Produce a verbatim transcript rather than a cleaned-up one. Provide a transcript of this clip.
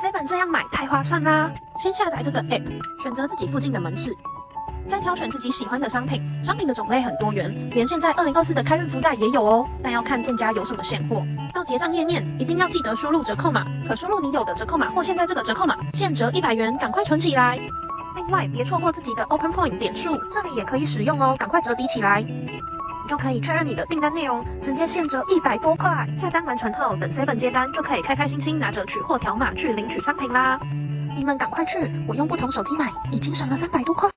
seven 这样买太划算啦！先下载这个 app， 选择自己附近的门市，再挑选自己喜欢的商品。商品的种类很多元，连现在二零二四的开运福袋也有哦，但要看店家有什么现货。到结账页面，一定要记得输入折扣码，可输入你有的折扣码或现在这个折扣码，现折一百元，赶快存起来。另外，别错过自己的 Open Point 点数，这里也可以使用哦，赶快折抵起来。你就可以确认你的订单内容，直接现折一百多块。下单完成后，等 seven 接单就可以开开心心拿着取货条码去领取商品啦。你们赶快去，我用不同手机买，已经省了三百多块。